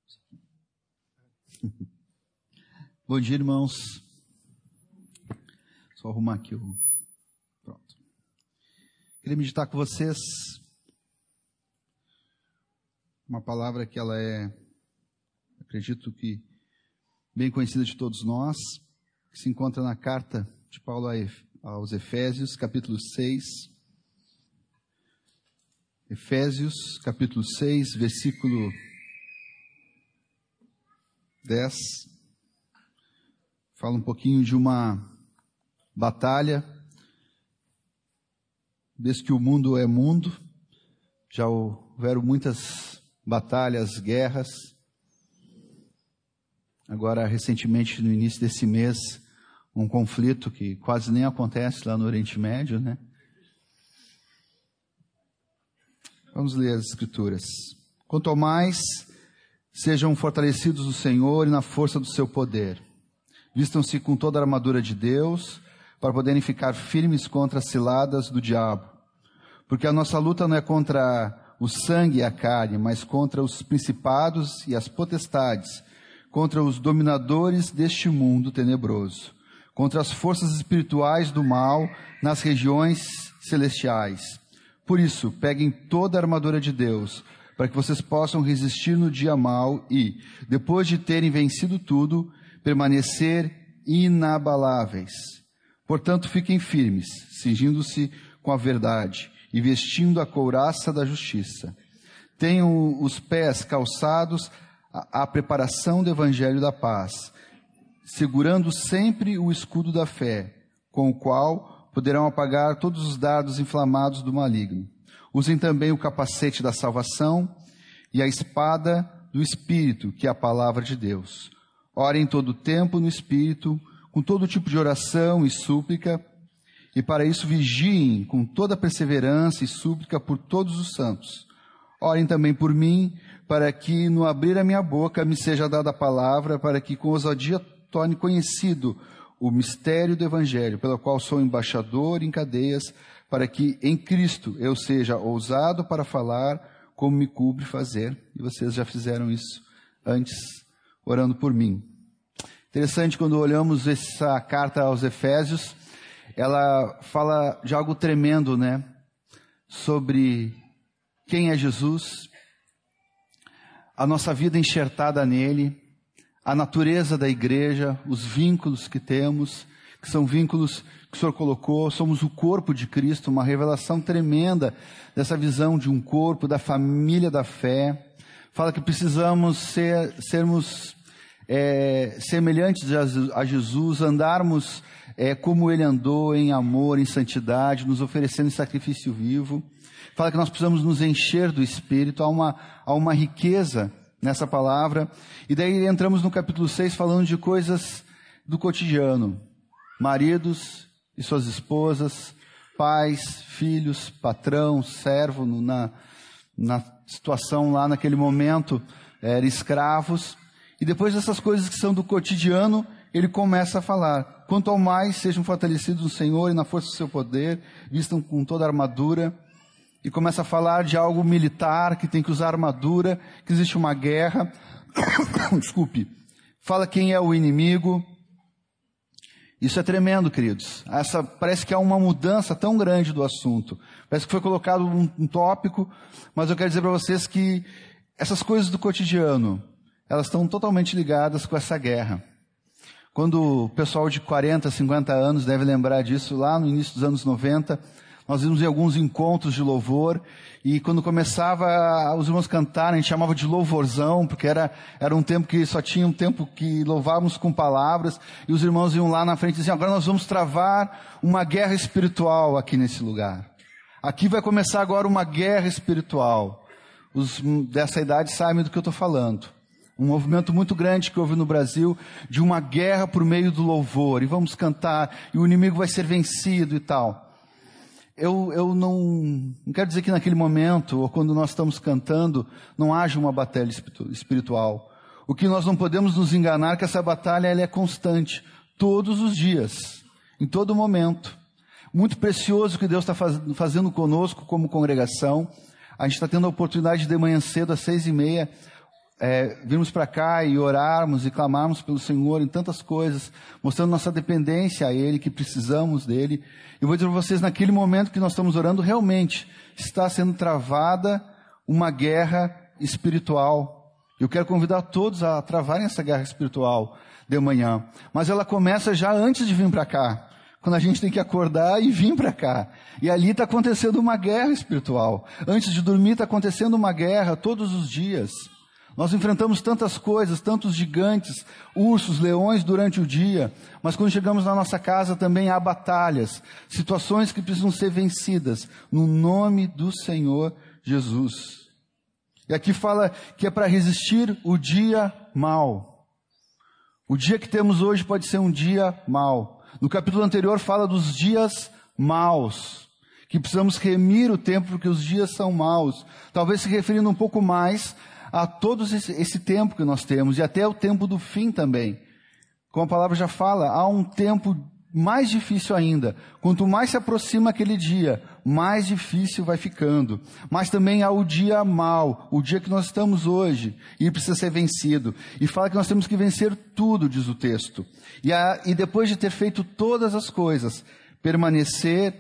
Bom dia, irmãos. Só arrumar aqui o... Pronto. Queria meditar com vocês uma palavra que ela é, acredito que, bem conhecida de todos nós, que se encontra na carta de Paulo aos Efésios, capítulo 6. Efésios, capítulo 6, versículo 10. Fala um pouquinho de uma batalha. Desde que o mundo é mundo, já houveram muitas batalhas, guerras. Agora, recentemente, no início desse mês, um conflito que quase nem acontece lá no Oriente Médio, né? Vamos ler as Escrituras. Quanto ao mais, sejam fortalecidos no Senhor e na força do seu poder. Vistam-se com toda a armadura de Deus, para poderem ficar firmes contra as ciladas do diabo. Porque a nossa luta não é contra o sangue e a carne, mas contra os principados e as potestades, contra os dominadores deste mundo tenebroso, contra as forças espirituais do mal nas regiões celestiais. Por isso, peguem toda a armadura de Deus, para que vocês possam resistir no dia mau e, depois de terem vencido tudo, permanecer inabaláveis. Portanto, fiquem firmes, cingindo-se com a verdade e vestindo a couraça da justiça. Tenham os pés calçados à preparação do evangelho da paz, segurando sempre o escudo da fé, com o qual poderão apagar todos os dardos inflamados do maligno. Usem também o capacete da salvação e a espada do Espírito, que é a palavra de Deus. Orem todo o tempo no Espírito, com todo tipo de oração e súplica, e para isso vigiem com toda perseverança e súplica por todos os santos. Orem também por mim, para que no abrir a minha boca me seja dada a palavra, para que com ousadia torne conhecido o mistério do Evangelho, pelo qual sou embaixador em cadeias, para que em Cristo eu seja ousado para falar como me cumpre fazer. E vocês já fizeram isso antes, orando por mim. Interessante, quando olhamos essa carta aos Efésios, ela fala de algo tremendo, né? Sobre quem é Jesus, a nossa vida enxertada nele, a natureza da igreja, os vínculos que temos, que são vínculos que o Senhor colocou, somos o corpo de Cristo, uma revelação tremenda dessa visão de um corpo, da família da fé. Fala que precisamos sermos semelhantes a Jesus, andarmos como Ele andou, em amor, em santidade, nos oferecendo em sacrifício vivo. Fala que nós precisamos nos encher do Espírito, há uma riqueza nessa palavra. E daí entramos no capítulo 6 falando de coisas do cotidiano. Maridos e suas esposas, pais, filhos, patrão, servo, na situação lá naquele momento, escravos. E depois dessas coisas que são do cotidiano, ele começa a falar. Quanto ao mais, sejam fortalecidos no Senhor e na força do seu poder, vistam com toda a armadura. E começa a falar de algo militar, que tem que usar armadura, que existe uma guerra. Desculpe. Fala quem é o inimigo. Isso é tremendo, queridos. Parece que há uma mudança tão grande do assunto. Parece que foi colocado um tópico, mas eu quero dizer para vocês que essas coisas do cotidiano, elas estão totalmente ligadas com essa guerra. Quando o pessoal de 40, 50 anos deve lembrar disso, lá no início dos anos 90, nós íamos em alguns encontros de louvor, e quando começava os irmãos cantarem, a gente chamava de louvorzão, porque era um tempo que só tinha um tempo que louvávamos com palavras, e os irmãos iam lá na frente e diziam, agora nós vamos travar uma guerra espiritual aqui nesse lugar. Aqui vai começar agora uma guerra espiritual. Os dessa idade sabem do que eu estou falando. Um movimento muito grande que houve no Brasil de uma guerra por meio do louvor. E vamos cantar, e o inimigo vai ser vencido e tal. Eu não quero dizer que naquele momento, ou quando nós estamos cantando, não haja uma batalha espiritual. O que nós não podemos nos enganar é que essa batalha ela é constante, todos os dias, em todo momento. Muito precioso o que Deus está fazendo conosco como congregação. A gente está tendo a oportunidade de manhã cedo, às 6:30, virmos para cá e orarmos e clamarmos pelo Senhor em tantas coisas, mostrando nossa dependência a Ele, que precisamos dEle. Eu vou dizer para vocês, naquele momento que nós estamos orando, realmente está sendo travada uma guerra espiritual. Eu quero convidar todos a travarem essa guerra espiritual de manhã. Mas ela começa já antes de vir para cá. Quando a gente tem que acordar e vir para cá. E ali está acontecendo uma guerra espiritual. Antes de dormir está acontecendo uma guerra todos os dias. Nós enfrentamos tantas coisas, tantos gigantes, ursos, leões durante o dia. Mas quando chegamos na nossa casa também há batalhas. Situações que precisam ser vencidas. No nome do Senhor Jesus. E aqui fala que é para resistir o dia mau. O dia que temos hoje pode ser um dia mau. No capítulo anterior fala dos dias maus, que precisamos remir o tempo porque os dias são maus. Talvez se referindo um pouco mais a todo esse tempo que nós temos e até o tempo do fim também. Como a palavra já fala, há um tempo mais difícil ainda. Quanto mais se aproxima aquele dia, mais difícil vai ficando. Mas também há o dia mau, o dia que nós estamos hoje, e precisa ser vencido. E fala que nós temos que vencer tudo, diz o texto. E depois de ter feito todas as coisas, permanecer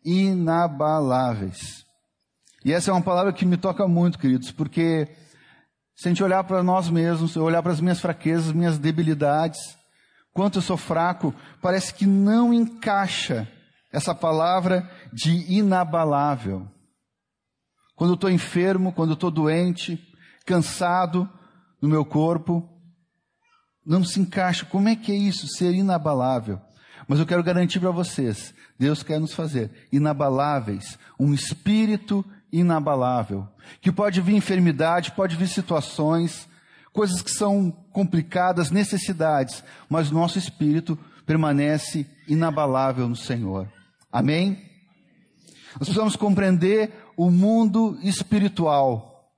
inabaláveis. E essa é uma palavra que me toca muito, queridos, porque se a gente olhar para nós mesmos, olhar para as minhas fraquezas, minhas debilidades, quanto eu sou fraco, parece que não encaixa essa palavra de inabalável. Quando eu estou enfermo, quando eu estou doente, cansado no meu corpo, não se encaixa. Como é que é isso, ser inabalável? Mas eu quero garantir para vocês, Deus quer nos fazer inabaláveis, um espírito inabalável, que pode vir enfermidade, pode vir situações, coisas que são complicadas, necessidades, mas o nosso espírito permanece inabalável no Senhor. Amém? Nós precisamos compreender o mundo espiritual.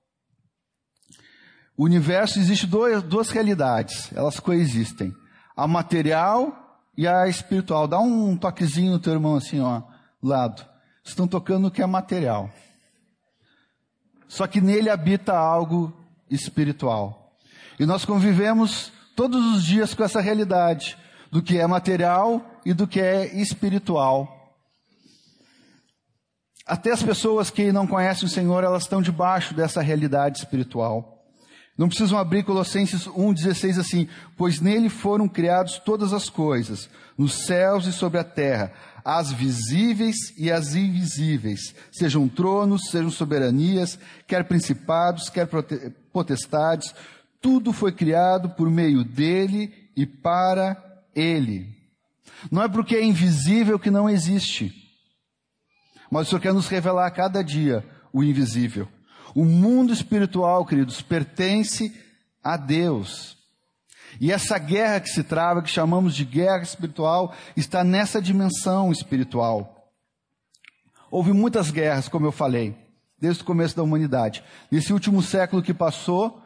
O universo existe duas realidades, elas coexistem. A material e a espiritual. Dá um toquezinho no teu irmão assim, ó, do lado. Estão tocando o que é material. Só que nele habita algo espiritual. E nós convivemos todos os dias com essa realidade, do que é material e do que é espiritual. Até as pessoas que não conhecem o Senhor, elas estão debaixo dessa realidade espiritual. Não precisam abrir Colossenses 1,16 assim, pois nele foram criadas todas as coisas, nos céus e sobre a terra, as visíveis e as invisíveis, sejam tronos, sejam soberanias, quer principados, quer potestades, tudo foi criado por meio dele e para ele. Não é porque é invisível que não existe, mas o Senhor quer nos revelar a cada dia o invisível. O mundo espiritual, queridos, pertence a Deus. E essa guerra que se trava, que chamamos de guerra espiritual, está nessa dimensão espiritual. Houve muitas guerras, como eu falei, desde o começo da humanidade. Nesse último século que passou,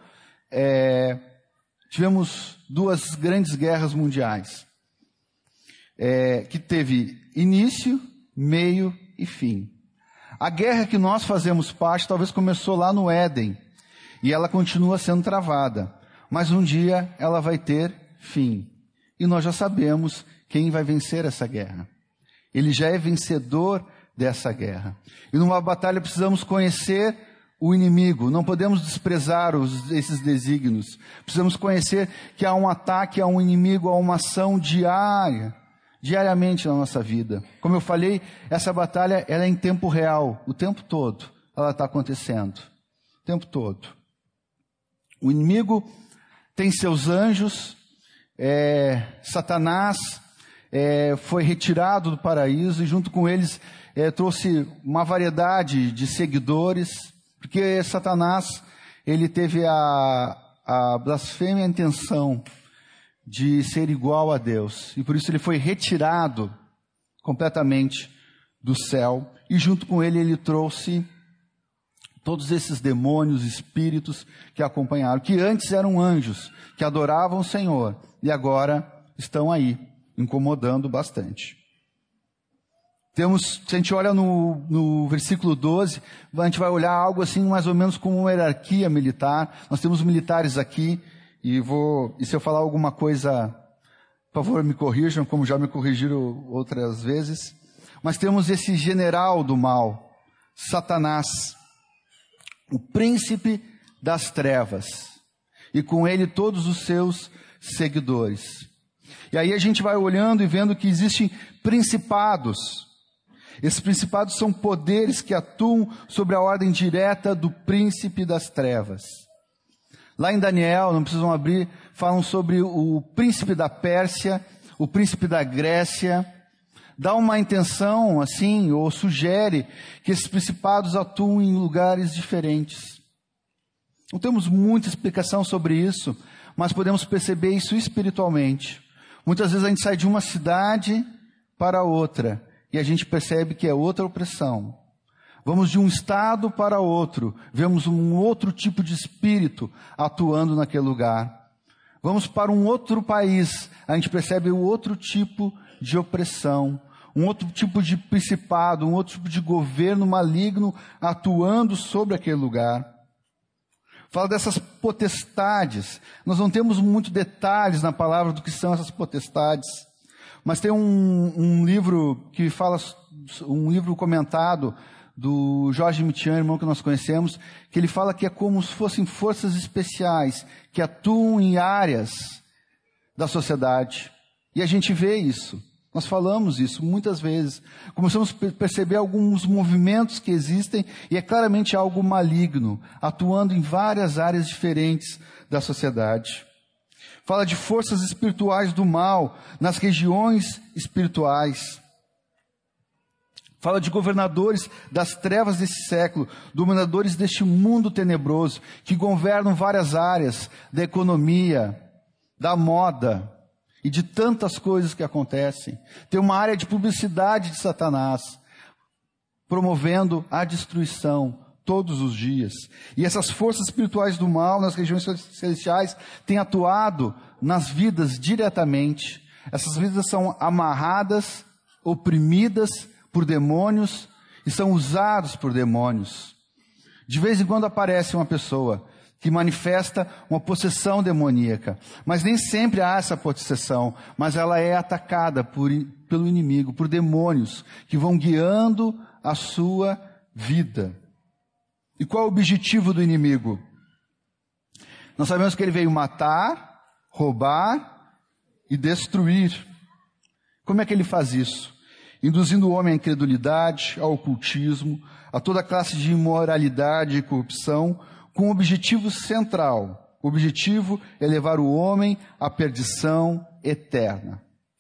tivemos duas grandes guerras mundiais, que teve início, meio e fim. A guerra que nós fazemos parte talvez começou lá no Éden, e ela continua sendo travada, mas um dia ela vai ter fim. E nós já sabemos quem vai vencer essa guerra. Ele já é vencedor dessa guerra. E numa batalha precisamos conhecer o inimigo, não podemos desprezar esses desígnios. Precisamos conhecer que há um ataque, há um inimigo, há uma ação diariamente na nossa vida. Como eu falei, essa batalha ela é em tempo real, o tempo todo ela está acontecendo. O tempo todo. O inimigo tem seus anjos, Satanás foi retirado do paraíso e junto com eles trouxe uma variedade de seguidores, porque Satanás ele teve a blasfêmia e a intenção de ser igual a Deus. E por isso ele foi retirado completamente do céu. E junto com ele trouxe todos esses demônios, espíritos que acompanharam. Que antes eram anjos, que adoravam o Senhor. E agora estão aí, incomodando bastante. Se a gente olha no versículo 12, a gente vai olhar algo assim mais ou menos como uma hierarquia militar. Nós temos militares aqui, e se eu falar alguma coisa, por favor me corrijam, como já me corrigiram outras vezes. Mas temos esse general do mal, Satanás, o príncipe das trevas, e com ele todos os seus seguidores. E aí a gente vai olhando e vendo que existem principados. Esses principados são poderes que atuam sobre a ordem direta do príncipe das trevas. Lá em Daniel, não precisam abrir, falam sobre o príncipe da Pérsia, o príncipe da Grécia. Dá uma intenção, assim, ou sugere que esses principados atuam em lugares diferentes. Não temos muita explicação sobre isso, mas podemos perceber isso espiritualmente. Muitas vezes a gente sai de uma cidade para outra, e a gente percebe que é outra opressão. Vamos de um estado para outro, vemos um outro tipo de espírito atuando naquele lugar. Vamos para um outro país, a gente percebe um outro tipo de opressão, um outro tipo de principado, um outro tipo de governo maligno atuando sobre aquele lugar. Fala dessas potestades. Nós não temos muito detalhes na palavra do que são essas potestades. Mas tem um livro que fala, um livro comentado do Jorge Mitian, irmão que nós conhecemos, que ele fala que é como se fossem forças especiais que atuam em áreas da sociedade. E a gente vê isso. Nós falamos isso muitas vezes. Começamos a perceber alguns movimentos que existem e é claramente algo maligno, atuando em várias áreas diferentes da sociedade. Fala de forças espirituais do mal nas regiões espirituais. Fala de governadores das trevas desse século, dominadores deste mundo tenebroso, que governam várias áreas da economia, da moda e de tantas coisas que acontecem. Tem uma área de publicidade de Satanás, promovendo a destruição todos os dias. E essas forças espirituais do mal nas regiões celestiais têm atuado nas vidas diretamente. Essas vidas são amarradas, oprimidas por demônios e são usados por demônios. De vez em quando aparece uma pessoa que manifesta uma possessão demoníaca, mas nem sempre há essa possessão, mas ela é atacada pelo inimigo, por demônios que vão guiando a sua vida. E qual é o objetivo do inimigo? Nós sabemos que ele veio matar, roubar e destruir. Como é que ele faz isso? Induzindo o homem à incredulidade, ao ocultismo, a toda classe de imoralidade e corrupção, com um objetivo central. O objetivo é levar o homem à perdição eterna.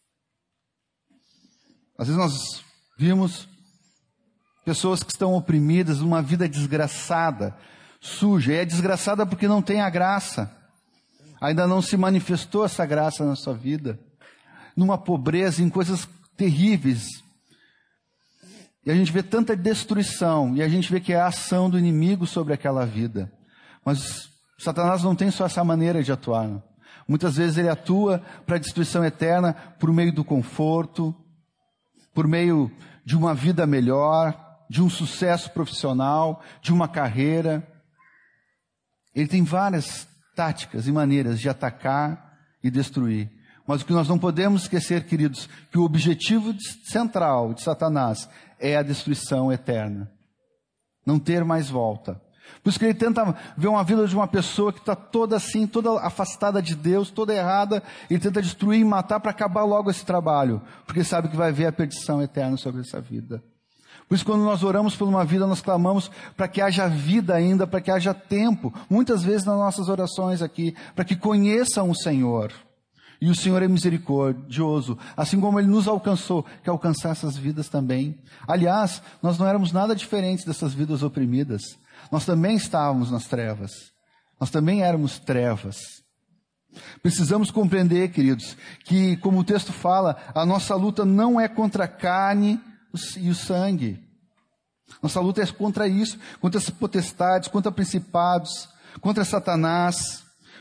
Às vezes nós vimos pessoas que estão oprimidas numa vida desgraçada, suja. E é desgraçada porque não tem a graça. Ainda não se manifestou essa graça na sua vida. Numa pobreza, em coisas terríveis. E a gente vê tanta destruição. E a gente vê que é a ação do inimigo sobre aquela vida. Mas Satanás não tem só essa maneira de atuar. Não. Muitas vezes ele atua para a destruição eterna por meio do conforto, por meio de uma vida melhor, de um sucesso profissional, de uma carreira. Ele tem várias táticas e maneiras de atacar e destruir. Mas o que nós não podemos esquecer, queridos, que o objetivo central de Satanás é a destruição eterna. Não ter mais volta. Por isso que ele tenta ver uma vida de uma pessoa que está toda assim, toda afastada de Deus, toda errada. Ele tenta destruir e matar para acabar logo esse trabalho. Porque sabe que vai ver a perdição eterna sobre essa vida. Por isso, quando nós oramos por uma vida, nós clamamos para que haja vida ainda, para que haja tempo, muitas vezes nas nossas orações aqui, para que conheçam o Senhor. E o Senhor é misericordioso, assim como Ele nos alcançou, quer alcançar essas vidas também. Aliás, nós não éramos nada diferentes dessas vidas oprimidas. Nós também estávamos nas trevas. Nós também éramos trevas. Precisamos compreender, queridos, que, como o texto fala, a nossa luta não é contra a carne e o sangue. Nossa luta é contra isso, contra as potestades, contra principados, contra Satanás,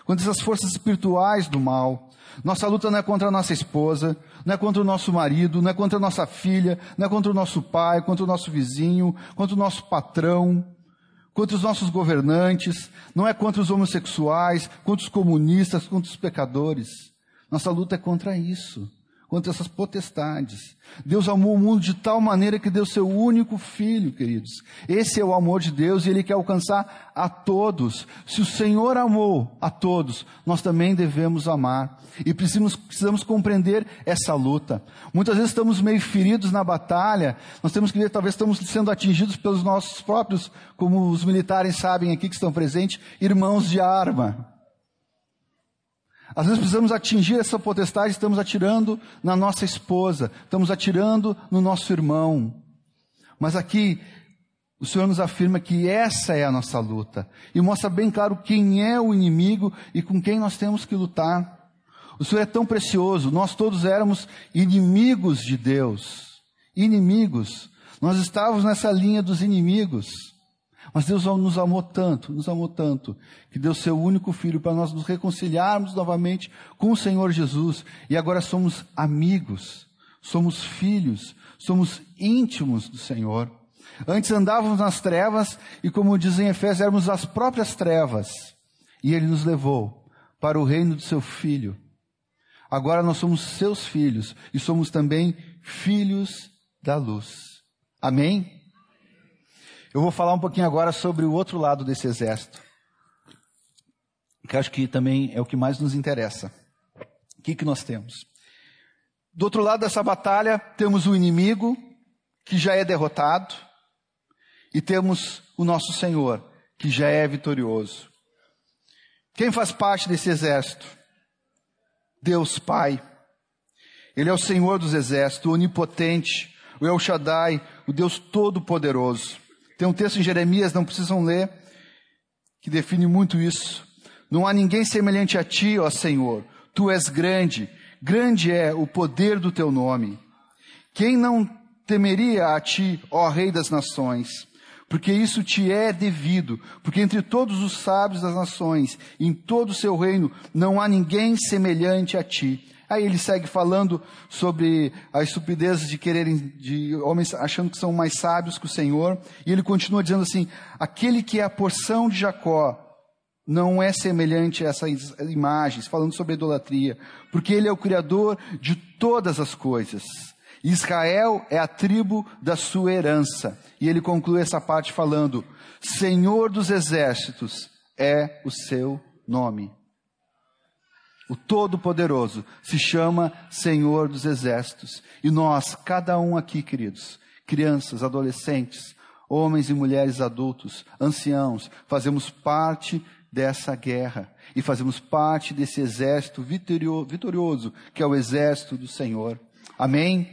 contra essas forças espirituais do mal. Nossa luta não é contra a nossa esposa, não é contra o nosso marido, não é contra a nossa filha, não é contra o nosso pai, contra o nosso vizinho, contra o nosso patrão, contra os nossos governantes, não é contra os homossexuais, contra os comunistas, contra os pecadores. Nossa luta é contra isso, contra essas potestades. Deus amou o mundo de tal maneira que deu seu único filho, queridos. Esse é o amor de Deus e Ele quer alcançar a todos. Se o Senhor amou a todos, nós também devemos amar. E precisamos compreender essa luta. Muitas vezes estamos meio feridos na batalha. Nós temos que ver, talvez estamos sendo atingidos pelos nossos próprios, como os militares sabem aqui que estão presentes, irmãos de arma. Às vezes precisamos atingir essa potestade, estamos atirando na nossa esposa, estamos atirando no nosso irmão. Mas aqui, o Senhor nos afirma que essa é a nossa luta. E mostra bem claro quem é o inimigo e com quem nós temos que lutar. O Senhor é tão precioso, nós todos éramos inimigos de Deus. Inimigos. Nós estávamos nessa linha dos inimigos. Mas Deus nos amou tanto, que deu seu único filho para nós nos reconciliarmos novamente com o Senhor Jesus. E agora somos amigos, somos filhos, somos íntimos do Senhor. Antes andávamos nas trevas e, como dizem em Efésios, éramos as próprias trevas. E Ele nos levou para o reino do seu Filho. Agora nós somos seus filhos e somos também filhos da luz. Amém? Eu vou falar um pouquinho agora sobre o outro lado desse exército, que acho que também é o que mais nos interessa. O que nós temos? Do outro lado dessa batalha, temos o inimigo, que já é derrotado, e temos o nosso Senhor, que já é vitorioso. Quem faz parte desse exército? Deus Pai. Ele é o Senhor dos exércitos, o onipotente, o El Shaddai, o Deus todo-poderoso. Tem um texto em Jeremias, não precisam ler, que define muito isso. Não há ninguém semelhante a ti, ó Senhor. Tu és grande, grande é o poder do teu nome. Quem não temeria a ti, ó Rei das nações? Porque isso te é devido, porque entre todos os sábios das nações, em todo o seu reino, não há ninguém semelhante a ti. Aí ele segue falando sobre a estupidez de homens achando que são mais sábios que o Senhor. E ele continua dizendo assim, aquele que é a porção de Jacó não é semelhante a essas imagens, falando sobre a idolatria, porque ele é o Criador de todas as coisas. Israel é a tribo da sua herança. E ele conclui essa parte falando, Senhor dos exércitos é o seu nome. O Todo-Poderoso se chama Senhor dos Exércitos. E nós, cada um aqui, queridos, crianças, adolescentes, homens e mulheres adultos, anciãos, fazemos parte dessa guerra. E fazemos parte desse exército vitorioso, que é o exército do Senhor. Amém?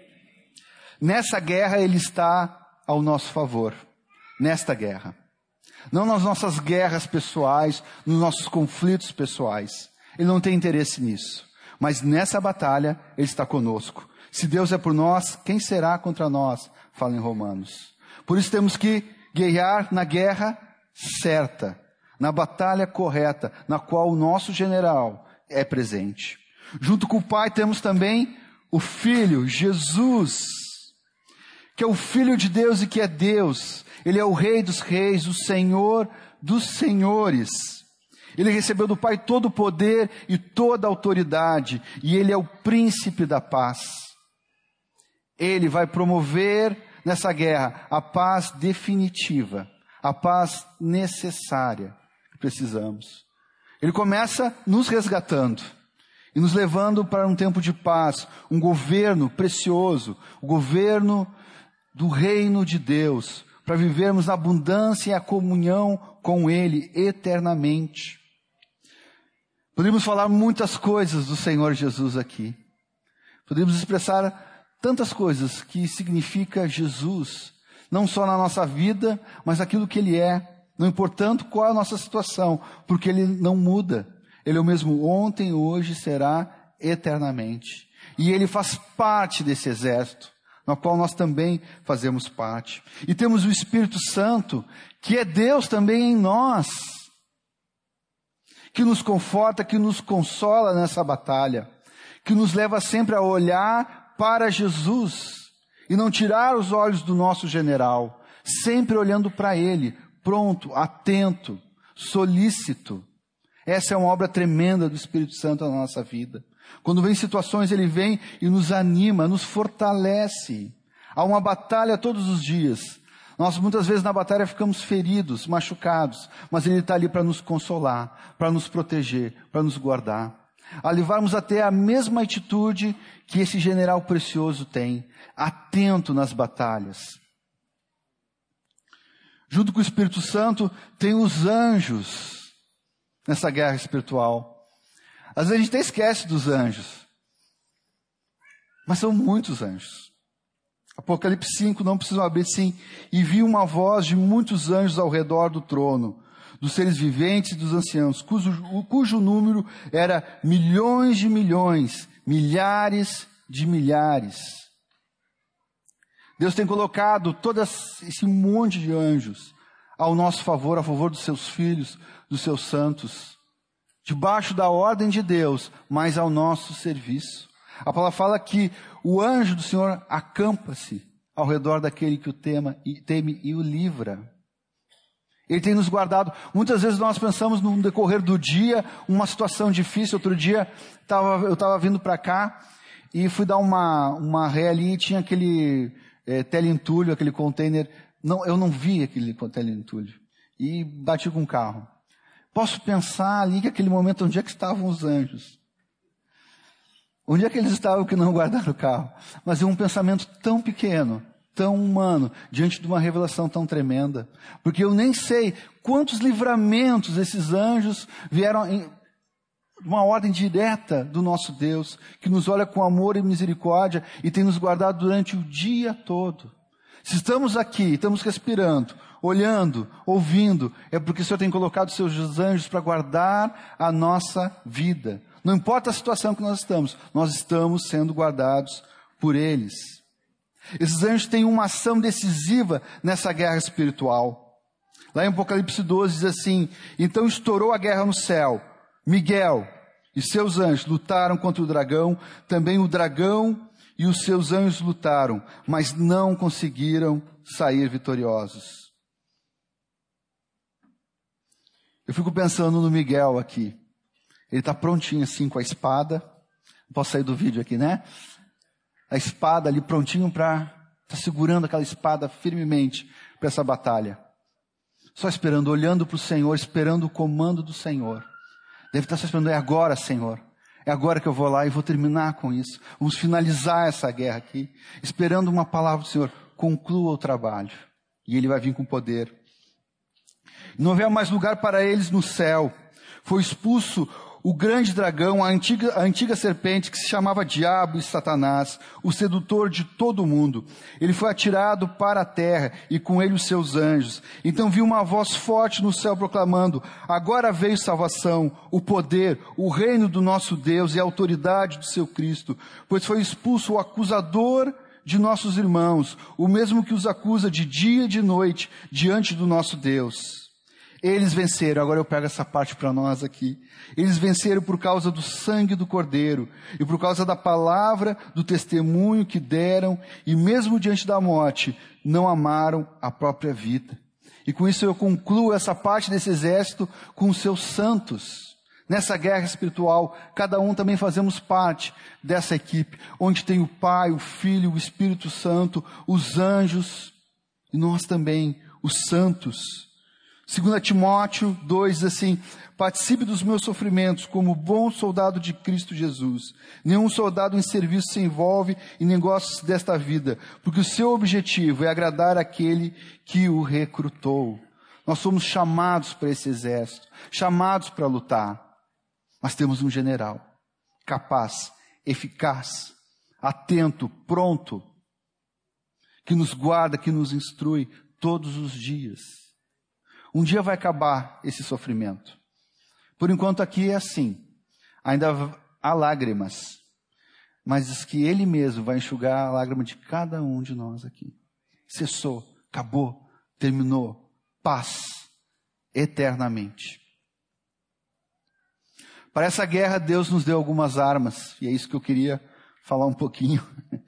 Nessa guerra Ele está ao nosso favor. Nesta guerra. Não nas nossas guerras pessoais, nos nossos conflitos pessoais. Ele não tem interesse nisso. Mas nessa batalha, Ele está conosco. Se Deus é por nós, quem será contra nós? Fala em Romanos. Por isso temos que guerrear na guerra certa. Na batalha correta, na qual o nosso general é presente. Junto com o Pai temos também o Filho, Jesus, que é o Filho de Deus e que é Deus. Ele é o Rei dos Reis, o Senhor dos Senhores. Ele recebeu do Pai todo o poder e toda a autoridade, e Ele é o príncipe da paz. Ele vai promover nessa guerra a paz definitiva, a paz necessária que precisamos. Ele começa nos resgatando e nos levando para um tempo de paz, um governo precioso, o governo do reino de Deus, para vivermos na abundância e a comunhão com Ele eternamente. Podemos falar muitas coisas do Senhor Jesus aqui. Podemos expressar tantas coisas que significa Jesus, não só na nossa vida, mas aquilo que Ele é, não importando qual é a nossa situação, porque Ele não muda. Ele é o mesmo ontem, hoje, será eternamente. E Ele faz parte desse exército, no qual nós também fazemos parte. E temos o Espírito Santo, que é Deus também em nós, que nos conforta, que nos consola nessa batalha, que nos leva sempre a olhar para Jesus e não tirar os olhos do nosso general, sempre olhando para Ele, pronto, atento, solícito. Essa é uma obra tremenda do Espírito Santo na nossa vida. Quando vem situações, Ele vem e nos anima, nos fortalece. Há uma batalha todos os dias. Nós muitas vezes na batalha ficamos feridos, machucados, mas Ele está ali para nos consolar, para nos proteger, para nos guardar. A levarmos até a mesma atitude que esse general precioso tem, atento nas batalhas. Junto com o Espírito Santo, tem os anjos nessa guerra espiritual. Às vezes a gente até esquece dos anjos, mas são muitos anjos. Apocalipse 5, não precisam abrir sim. E vi uma voz de muitos anjos ao redor do trono, dos seres viventes e dos anciãos, cujo número era milhões de milhões, milhares de milhares. Deus tem colocado todo esse monte de anjos ao nosso favor, a favor dos seus filhos, dos seus santos, debaixo da ordem de Deus, mas ao nosso serviço. A palavra fala que o anjo do Senhor acampa-se ao redor daquele que o teme e o livra. Ele tem nos guardado. Muitas vezes nós pensamos no decorrer do dia, uma situação difícil. Outro dia eu estava vindo para cá e fui dar uma ré ali e tinha aquele teleentulho, aquele container. Não, eu não vi aquele teleentulho. E bati com o carro. Posso pensar ali que aquele momento, onde é que estavam os anjos? Onde é que eles estavam que não guardaram o carro? Mas é um pensamento tão pequeno, tão humano, diante de uma revelação tão tremenda. Porque eu nem sei quantos livramentos esses anjos vieram em uma ordem direta do nosso Deus, que nos olha com amor e misericórdia e tem nos guardado durante o dia todo. Se estamos aqui, estamos respirando, olhando, ouvindo, é porque o Senhor tem colocado seus anjos para guardar a nossa vida. Não importa a situação que nós estamos sendo guardados por eles. Esses anjos têm uma ação decisiva nessa guerra espiritual. Lá em Apocalipse 12 diz assim: então estourou a guerra no céu. Miguel e seus anjos lutaram contra o dragão. Também o dragão e os seus anjos lutaram, mas não conseguiram sair vitoriosos. Eu fico pensando no Miguel aqui. Ele está prontinho assim com a espada. Não posso sair do vídeo aqui, né? A espada ali prontinho para... Está segurando aquela espada firmemente para essa batalha. Só esperando, olhando para o Senhor, esperando o comando do Senhor. Deve estar só esperando, é agora, Senhor. É agora que eu vou lá e vou terminar com isso. Vamos finalizar essa guerra aqui. Esperando uma palavra do Senhor. Conclua o trabalho. E Ele vai vir com poder. Não havia mais lugar para eles no céu. Foi expulso o grande dragão, a antiga serpente que se chamava Diabo e Satanás, o sedutor de todo o mundo. Ele foi atirado para a terra e com ele os seus anjos. Então vi uma voz forte no céu proclamando: agora veio salvação, o poder, o reino do nosso Deus e a autoridade do seu Cristo, pois foi expulso o acusador de nossos irmãos, o mesmo que os acusa de dia e de noite diante do nosso Deus. Eles venceram, agora eu pego essa parte para nós aqui. Eles venceram por causa do sangue do Cordeiro e por causa da palavra do testemunho que deram, e mesmo diante da morte, não amaram a própria vida. E com isso eu concluo essa parte desse exército com os seus santos. Nessa guerra espiritual, cada um também fazemos parte dessa equipe, onde tem o Pai, o Filho, o Espírito Santo, os anjos, e nós também, os santos. 2 Timóteo 2 diz assim: participe dos meus sofrimentos como bom soldado de Cristo Jesus. Nenhum soldado em serviço se envolve em negócios desta vida, porque o seu objetivo é agradar aquele que o recrutou. Nós somos chamados para esse exército, chamados para lutar. Mas temos um general capaz, eficaz, atento, pronto, que nos guarda, que nos instrui todos os dias. Um dia vai acabar esse sofrimento. Por enquanto aqui é assim. Ainda há lágrimas. Mas diz que Ele mesmo vai enxugar a lágrima de cada um de nós aqui. Cessou, acabou, terminou. Paz, eternamente. Para essa guerra, Deus nos deu algumas armas, e é isso que eu queria falar um pouquinho.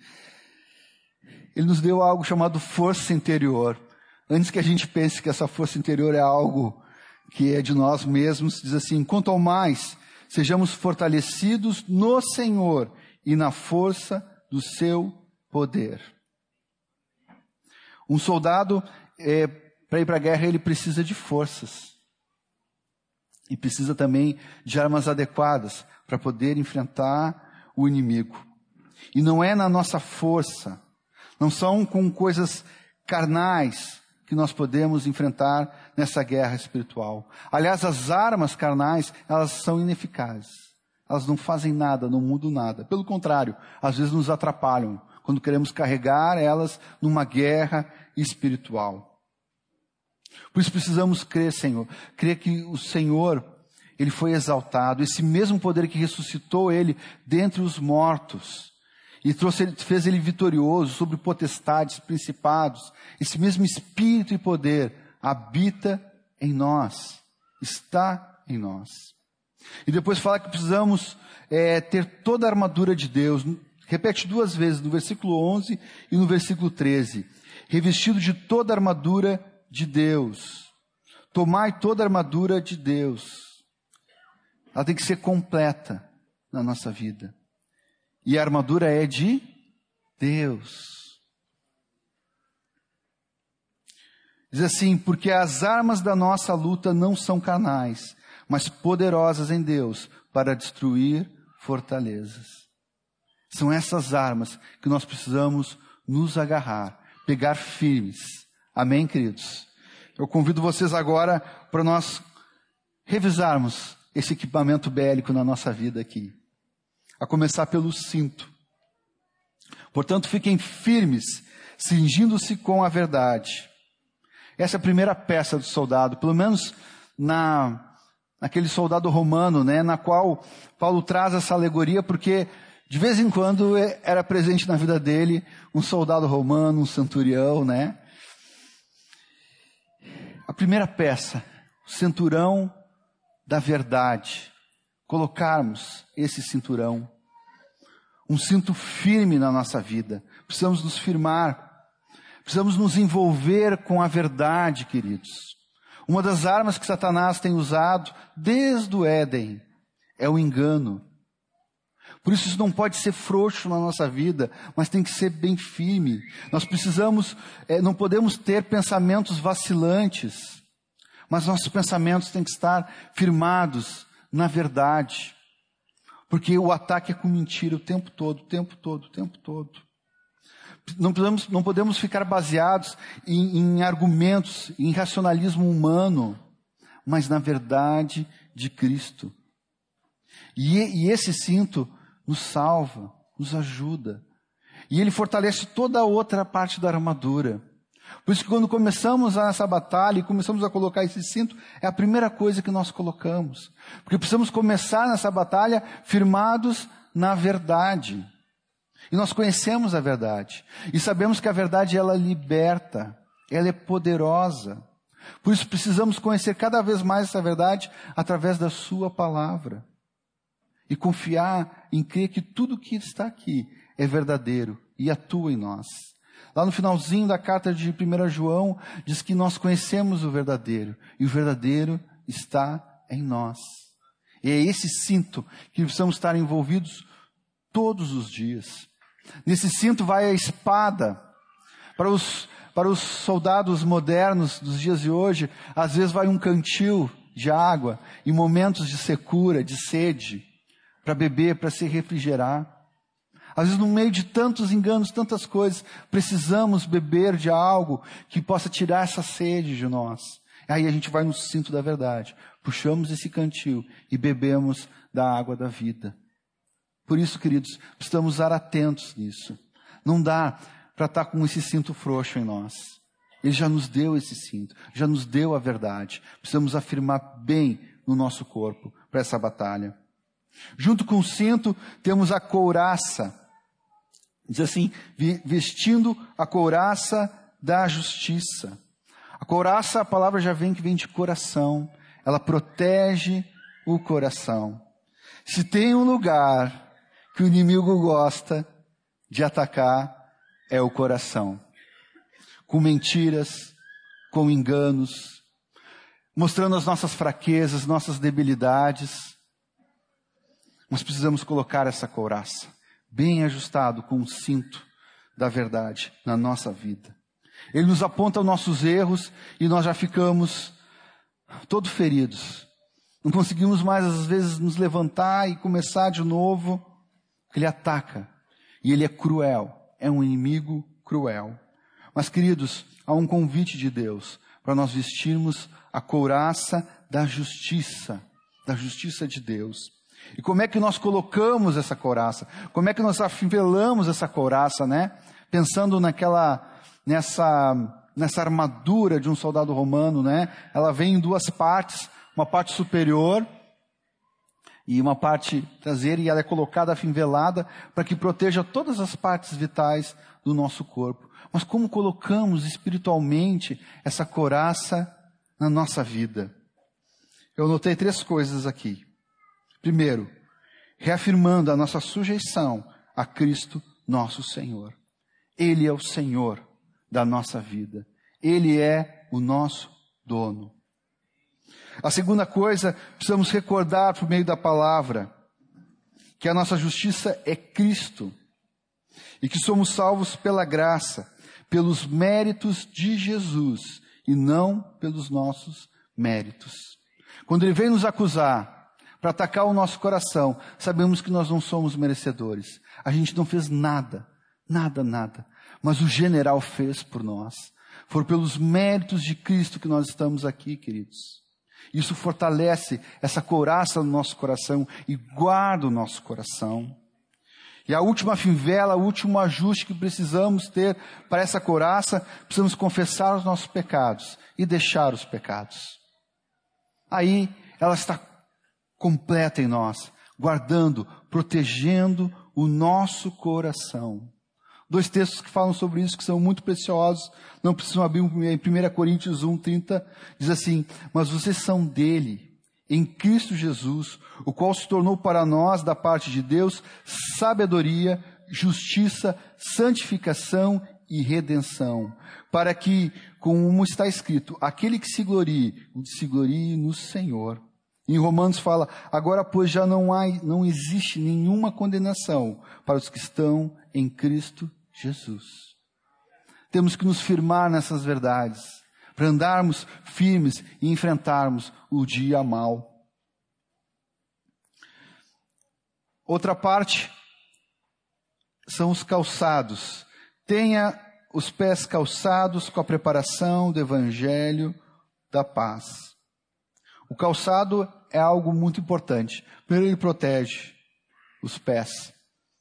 Ele nos deu algo chamado força interior. Antes que a gente pense que essa força interior é algo que é de nós mesmos, diz assim: quanto ao mais, sejamos fortalecidos no Senhor e na força do seu poder. Um soldado, para ir para a guerra, ele precisa de forças. E precisa também de armas adequadas para poder enfrentar o inimigo. E não é na nossa força, não são com coisas carnais que nós podemos enfrentar nessa guerra espiritual. Aliás, as armas carnais, elas são ineficazes. Elas não fazem nada, não mudam nada. Pelo contrário, às vezes nos atrapalham quando queremos carregar elas numa guerra espiritual. Por isso precisamos crer, Senhor. Crer que o Senhor, Ele foi exaltado. Esse mesmo poder que ressuscitou Ele dentre os mortos e fez Ele vitorioso sobre potestades, principados. Esse mesmo Espírito e poder habita em nós. Está em nós. E depois fala que precisamos ter toda a armadura de Deus. Repete 2 vezes, no versículo 11 e no versículo 13. Revestido de toda a armadura de Deus. Tomai toda a armadura de Deus. Ela tem que ser completa na nossa vida. E a armadura é de Deus. Diz assim: porque as armas da nossa luta não são carnais, mas poderosas em Deus para destruir fortalezas. São essas armas que nós precisamos nos agarrar, pegar firmes. Amém, queridos? Eu convido vocês agora para nós revisarmos esse equipamento bélico na nossa vida aqui. A começar pelo cinto. Portanto, fiquem firmes, cingindo-se com a verdade. Essa é a primeira peça do soldado, pelo menos naquele soldado romano, né, na qual Paulo traz essa alegoria, porque de vez em quando era presente na vida dele um soldado romano, um centurião, né? A primeira peça, o cinturão da verdade. Colocarmos esse cinturão, um cinto firme na nossa vida. Precisamos nos firmar, precisamos nos envolver com a verdade, queridos. Uma das armas que Satanás tem usado desde o Éden é o engano. Por isso não pode ser frouxo na nossa vida, mas tem que ser bem firme. Nós precisamos, não podemos ter pensamentos vacilantes, mas nossos pensamentos têm que estar firmados na verdade. Porque o ataque é com mentira o tempo todo, o tempo todo, o tempo todo. Não podemos ficar baseados em argumentos, em racionalismo humano, mas na verdade de Cristo. E esse cinto nos salva, nos ajuda. E ele fortalece toda a outra parte da armadura. Por isso que quando começamos essa batalha e começamos a colocar esse cinto, é a primeira coisa que nós colocamos. Porque precisamos começar nessa batalha firmados na verdade. E nós conhecemos a verdade. E sabemos que a verdade, ela liberta. Ela é poderosa. Por isso precisamos conhecer cada vez mais essa verdade através da sua palavra. E confiar em crer que tudo que está aqui é verdadeiro e atua em nós. Lá no finalzinho da carta de 1 João, diz que nós conhecemos o verdadeiro. E o verdadeiro está em nós. E é esse cinto que precisamos estar envolvidos todos os dias. Nesse cinto vai a espada. Para os soldados modernos dos dias de hoje, às vezes vai um cantil de água em momentos de secura, de sede, para beber, para se refrigerar. Às vezes, no meio de tantos enganos, tantas coisas, precisamos beber de algo que possa tirar essa sede de nós. Aí a gente vai no cinto da verdade, puxamos esse cantil e bebemos da água da vida. Por isso, queridos, precisamos estar atentos nisso. Não dá para estar com esse cinto frouxo em nós. Ele já nos deu esse cinto, já nos deu a verdade. Precisamos afirmar bem no nosso corpo para essa batalha. Junto com o cinto, temos a couraça. Diz assim, vestindo a couraça da justiça. A couraça, a palavra já vem que vem de coração. Ela protege o coração. Se tem um lugar que o inimigo gosta de atacar, é o coração. Com mentiras, com enganos, mostrando as nossas fraquezas, nossas debilidades. Nós precisamos colocar essa couraça bem ajustado com o cinto da verdade na nossa vida. Ele nos aponta os nossos erros e nós já ficamos todos feridos. Não conseguimos mais, às vezes, nos levantar e começar de novo. Ele ataca e ele é cruel, é um inimigo cruel. Mas, queridos, há um convite de Deus para nós vestirmos a couraça da justiça de Deus. E como é que nós colocamos essa couraça? Como é que nós afivelamos essa couraça, né? Pensando nessa armadura de um soldado romano, né? Ela vem em duas partes, uma parte superior e uma parte traseira, e ela é colocada afivelada para que proteja todas as partes vitais do nosso corpo. Mas como colocamos espiritualmente essa couraça na nossa vida? Eu notei 3 coisas aqui. Primeiro, reafirmando a nossa sujeição a Cristo, nosso Senhor. Ele é o Senhor da nossa vida. Ele é o nosso dono. A segunda coisa, precisamos recordar por meio da palavra que a nossa justiça é Cristo e que somos salvos pela graça, pelos méritos de Jesus e não pelos nossos méritos. Quando Ele vem nos acusar para atacar o nosso coração, sabemos que nós não somos merecedores. A gente não fez nada. Mas o general fez por nós. Foi pelos méritos de Cristo que nós estamos aqui, queridos. Isso fortalece essa couraça no nosso coração e guarda o nosso coração. E a última fivela, o último ajuste que precisamos ter para essa couraça, precisamos confessar os nossos pecados e deixar os pecados. Aí ela está completa em nós, guardando, protegendo o nosso coração. 2 textos que falam sobre isso, que são muito preciosos, não precisam abrir. Em 1 Coríntios 1:30, diz assim: mas vocês são dele, em Cristo Jesus, o qual se tornou para nós, da parte de Deus, sabedoria, justiça, santificação e redenção, para que, como está escrito, aquele que se glorie no Senhor. Em Romanos fala: agora, pois, já não existe nenhuma condenação para os que estão em Cristo Jesus. Temos que nos firmar nessas verdades, para andarmos firmes e enfrentarmos o dia mau. Outra parte são os calçados. Tenha os pés calçados com a preparação do Evangelho da paz. O calçado é algo muito importante. Primeiro, ele protege os pés.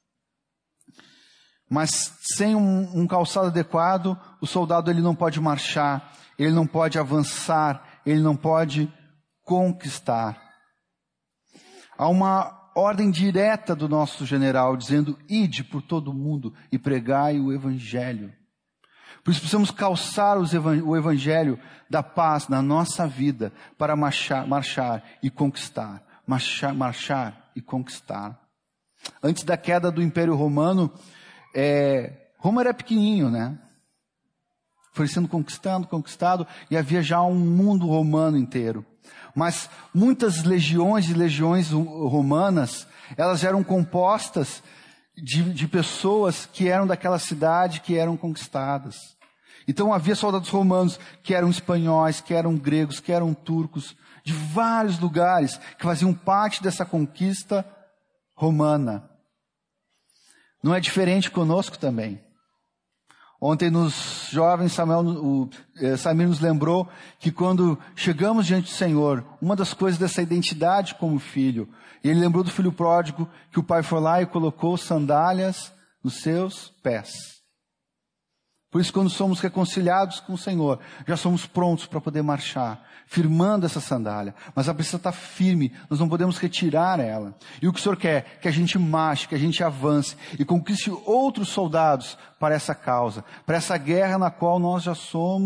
Mas sem um calçado adequado, o soldado ele não pode marchar, ele não pode avançar, ele não pode conquistar. Há uma ordem direta do nosso general dizendo: ide por todo mundo e pregai o Evangelho. Por isso precisamos calçar o Evangelho da paz na nossa vida para marchar e conquistar. Marchar e conquistar. Antes da queda do Império Romano, Roma era pequenininho, né? Foi sendo conquistado, e havia já um mundo romano inteiro. Mas muitas legiões e legiões romanas, elas eram compostas de pessoas que eram daquela cidade, que eram conquistadas. Então havia soldados romanos que eram espanhóis, que eram gregos, que eram turcos, de vários lugares, que faziam parte dessa conquista romana. Não é diferente conosco também. Ontem nos jovens, Samir nos lembrou que quando chegamos diante do Senhor, uma das coisas dessa identidade como filho, e ele lembrou do filho pródigo, que o pai foi lá e colocou sandálias nos seus pés. Por isso, quando somos reconciliados com o Senhor, já somos prontos para poder marchar, firmando essa sandália. Mas ela precisa estar firme, nós não podemos retirar ela. E o que o Senhor quer? Que a gente marche, que a gente avance e conquiste outros soldados para essa causa, para essa guerra na qual nós já somos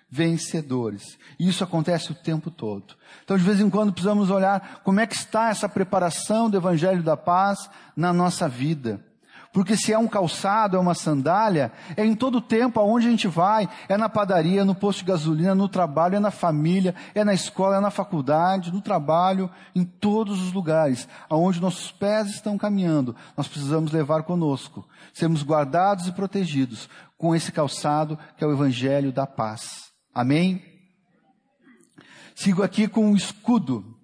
vencedores. E isso acontece o tempo todo. Então, de vez em quando, precisamos olhar como é que está essa preparação do Evangelho da Paz na nossa vida. Porque se é um calçado, é uma sandália, é em todo o tempo, aonde a gente vai, é na padaria, no posto de gasolina, no trabalho, é na família, é na escola, é na faculdade, no trabalho, em todos os lugares, aonde nossos pés estão caminhando, nós precisamos levar conosco, sermos guardados e protegidos com esse calçado que é o Evangelho da Paz. Amém? Sigo aqui com o escudo.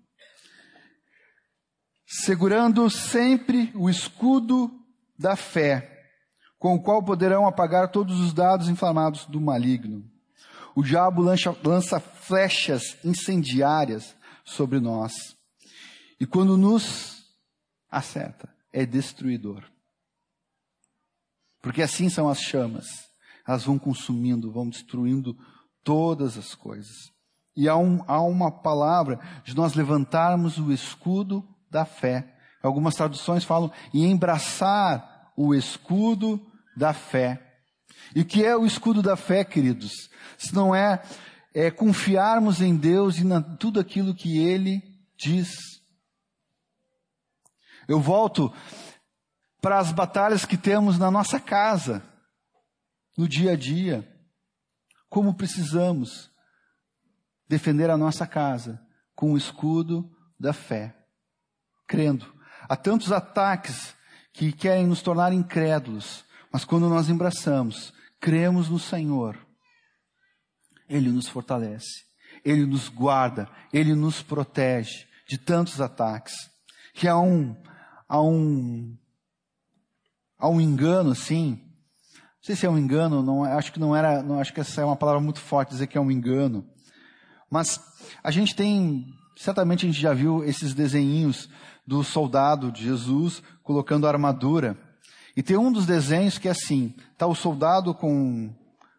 Segurando sempre o escudo da fé, com o qual poderão apagar todos os dardos inflamados do maligno. O diabo lança flechas incendiárias sobre nós. E quando nos acerta, é destruidor. Porque assim são as chamas. Elas vão consumindo, vão destruindo todas as coisas. E há uma palavra de nós levantarmos o escudo da fé. Algumas traduções falam em embraçar o escudo da fé. E o que é o escudo da fé, queridos? Se não é confiarmos em Deus e em tudo aquilo que Ele diz. Eu volto para as batalhas que temos na nossa casa, no dia a dia. Como precisamos defender a nossa casa com o escudo da fé, crendo. Há tantos ataques que querem nos tornar incrédulos, mas quando nós embraçamos, cremos no Senhor, Ele nos fortalece, Ele nos guarda, Ele nos protege de tantos ataques. Que há um engano, assim, não sei se é um engano, não, acho que essa é uma palavra muito forte, dizer que é um engano, mas a gente certamente a gente já viu esses desenhinhos do soldado de Jesus colocando a armadura. E tem um dos desenhos que é assim, está o soldado com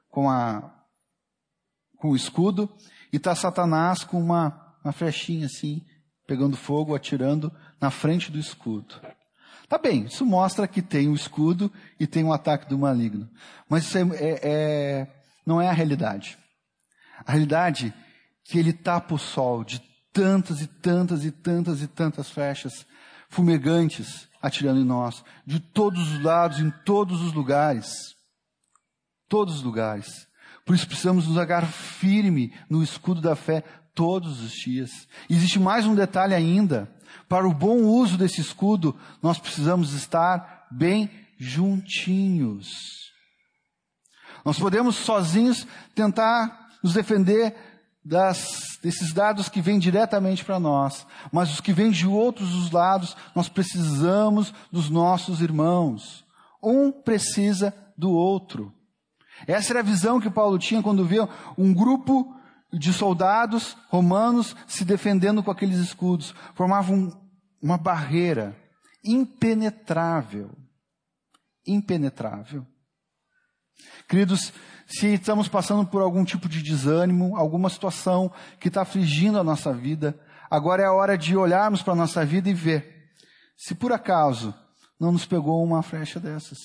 o escudo e está Satanás com uma flechinha assim, pegando fogo, atirando na frente do escudo. Tá bem, isso mostra que tem o escudo e tem o ataque do maligno. Mas isso não é a realidade. A realidade é que ele tapa o sol de tantas e tantas e tantas e tantas flechas fumegantes atirando em nós, de todos os lados, em todos os lugares. Todos os lugares. Por isso precisamos nos agarrar firme no escudo da fé todos os dias. Existe mais um detalhe ainda. Para o bom uso desse escudo, nós precisamos estar bem juntinhos. Nós podemos sozinhos tentar nos defender desses dados que vêm diretamente para nós, mas os que vêm de outros os lados, nós precisamos dos nossos irmãos. Um precisa do outro. Essa era a visão que Paulo tinha quando via um grupo de soldados romanos se defendendo com aqueles escudos. Formavam uma barreira impenetrável. Impenetrável. Queridos, se estamos passando por algum tipo de desânimo, alguma situação que está afligindo a nossa vida, agora é a hora de olharmos para a nossa vida e ver se por acaso não nos pegou uma flecha dessas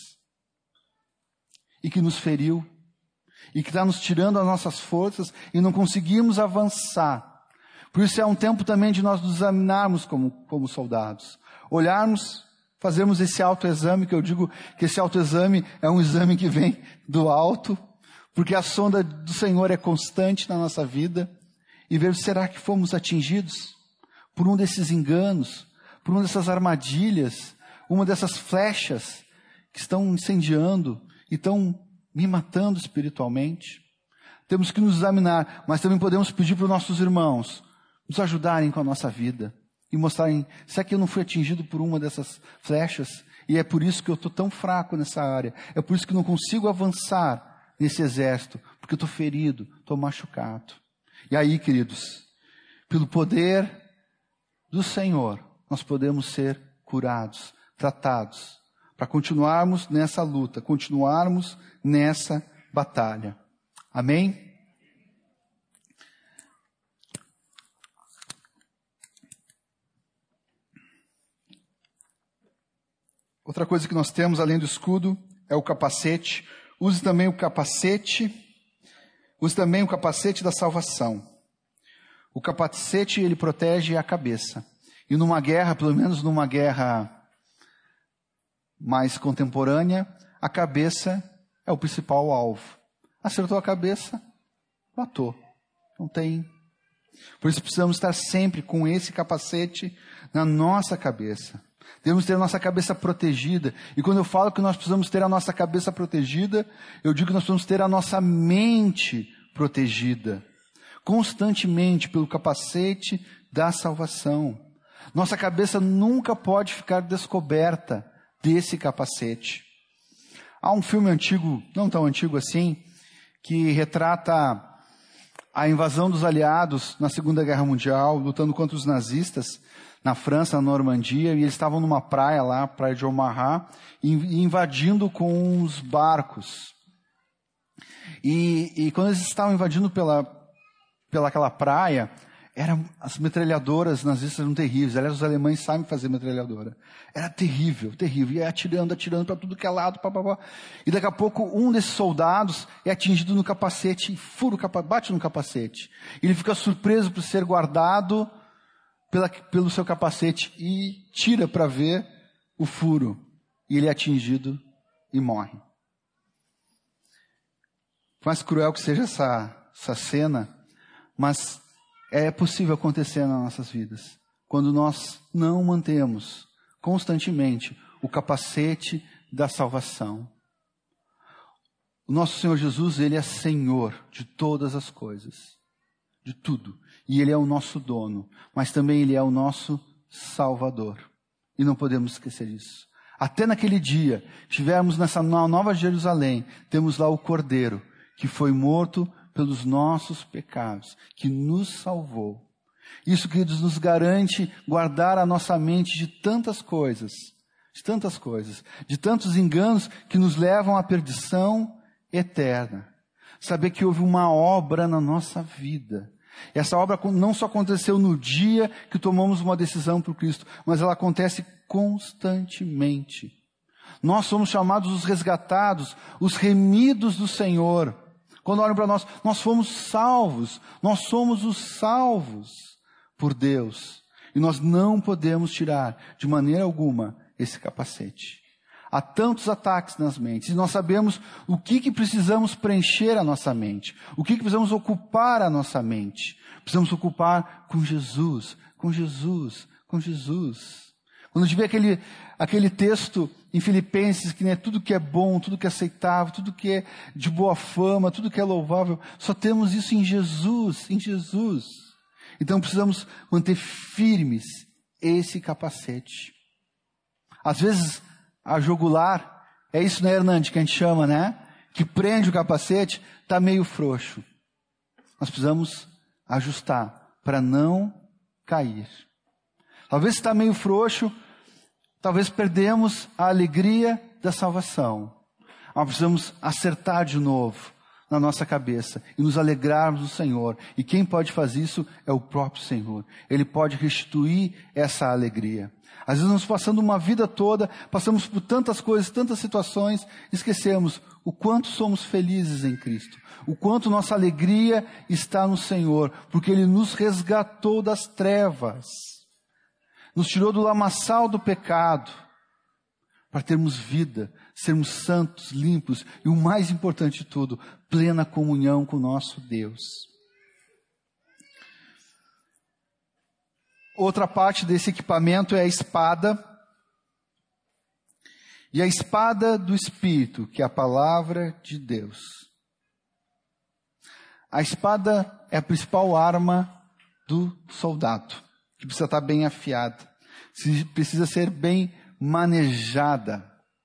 e que nos feriu e que está nos tirando as nossas forças e não conseguimos avançar. Por isso é um tempo também de nós nos examinarmos como soldados, olharmos, fazermos esse autoexame, que eu digo que esse autoexame é um exame que vem do alto, porque a sonda do Senhor é constante na nossa vida, e ver, será que fomos atingidos por um desses enganos, por uma dessas armadilhas, uma dessas flechas que estão incendiando e estão me matando espiritualmente? Temos que nos examinar, mas também podemos pedir para os nossos irmãos nos ajudarem com a nossa vida e mostrarem, será que eu não fui atingido por uma dessas flechas? E é por isso que eu estou tão fraco nessa área, é por isso que não consigo avançar nesse exército, porque eu estou ferido, estou machucado. E aí, queridos, pelo poder do Senhor, nós podemos ser curados, tratados, para continuarmos nessa luta, continuarmos nessa batalha. Amém? Outra coisa que nós temos, além do escudo, é o capacete. Use também o capacete Use também o capacete da salvação. O capacete, ele protege a cabeça. E numa guerra, pelo menos numa guerra mais contemporânea, a cabeça é o principal alvo. Acertou a cabeça, matou. Não tem. Por isso precisamos estar sempre com esse capacete na nossa cabeça. Devemos ter a nossa cabeça protegida. E quando eu falo que nós precisamos ter a nossa cabeça protegida, eu digo que nós precisamos ter a nossa mente protegida. Constantemente pelo capacete da salvação. Nossa cabeça nunca pode ficar descoberta desse capacete. Há um filme antigo, não tão antigo assim, que retrata a invasão dos aliados na Segunda Guerra Mundial, lutando contra os nazistas na França, na Normandia, e eles estavam numa praia lá, praia de Omaha, invadindo com os barcos. E quando eles estavam invadindo pelaquela praia, as metralhadoras nazistas eram terríveis. Aliás, os alemães sabem fazer metralhadora. Era terrível, terrível. E atirando para tudo que é lado. E daqui a pouco, um desses soldados é atingido no capacete, bate no capacete. E ele fica surpreso por ser guardado pelo seu capacete e tira para ver o furo. E ele é atingido e morre. Por mais cruel que seja essa cena, mas é possível acontecer nas nossas vidas, quando nós não mantemos constantemente o capacete da salvação. O nosso Senhor Jesus, Ele é Senhor de todas as coisas, de tudo. E Ele é o nosso dono, mas também Ele é o nosso Salvador. E não podemos esquecer disso. Até naquele dia, estivermos na Nova Jerusalém, temos lá o Cordeiro, que foi morto pelos nossos pecados, que nos salvou. Isso, queridos, nos garante guardar a nossa mente de tantas coisas, de tantos enganos que nos levam à perdição eterna. Saber que houve uma obra na nossa vida. Essa obra não só aconteceu no dia que tomamos uma decisão por Cristo, mas ela acontece constantemente. Nós somos chamados os resgatados, os remidos do Senhor. Quando olham para nós, nós fomos salvos. Nós somos os salvos por Deus. E nós não podemos tirar de maneira alguma esse capacete. Há tantos ataques nas mentes. E nós sabemos o que precisamos preencher a nossa mente. O que precisamos ocupar a nossa mente. Precisamos ocupar com Jesus, com Jesus, com Jesus. Quando a gente vê aquele texto em Filipenses, que tudo que é bom, tudo que é aceitável, tudo que é de boa fama, tudo que é louvável, só temos isso em Jesus, em Jesus. Então precisamos manter firmes esse capacete. Às vezes, a jugular, é isso, né, Hernandes, que a gente chama, né? Que prende o capacete, está meio frouxo. Nós precisamos ajustar para não cair. Talvez está meio frouxo, talvez perdemos a alegria da salvação. Nós precisamos acertar de novo na nossa cabeça e nos alegrarmos do Senhor. E quem pode fazer isso é o próprio Senhor. Ele pode restituir essa alegria. Às vezes nós passando uma vida toda, passamos por tantas coisas, tantas situações, esquecemos o quanto somos felizes em Cristo. O quanto nossa alegria está no Senhor, porque Ele nos resgatou das trevas. Nos tirou do lamaçal do pecado, para termos vida, sermos santos, limpos e o mais importante de tudo, plena comunhão com o nosso Deus. Outra parte desse equipamento é a espada. E a espada do Espírito, que é a palavra de Deus. A espada é a principal arma do soldado, que precisa estar bem afiada. Precisa ser bem manejada.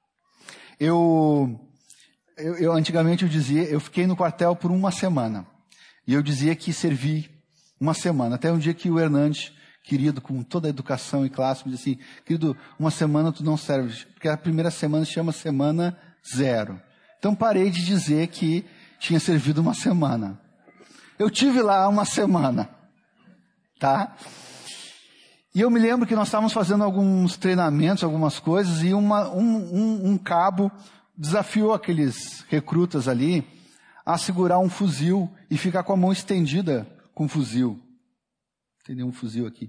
Eu antigamente eu fiquei no quartel por uma semana. E eu dizia que servi uma semana. Até um dia que o Hernandes, querido, com toda a educação e classe, me disse assim: querido, uma semana tu não serve, porque a primeira semana se chama semana 0. Então parei de dizer que tinha servido uma semana. Eu tive lá uma semana, tá? E eu me lembro que nós estávamos fazendo alguns treinamentos, algumas coisas, e um cabo desafiou aqueles recrutas ali a segurar um fuzil e ficar com a mão estendida com o fuzil. Tem um fuzil aqui.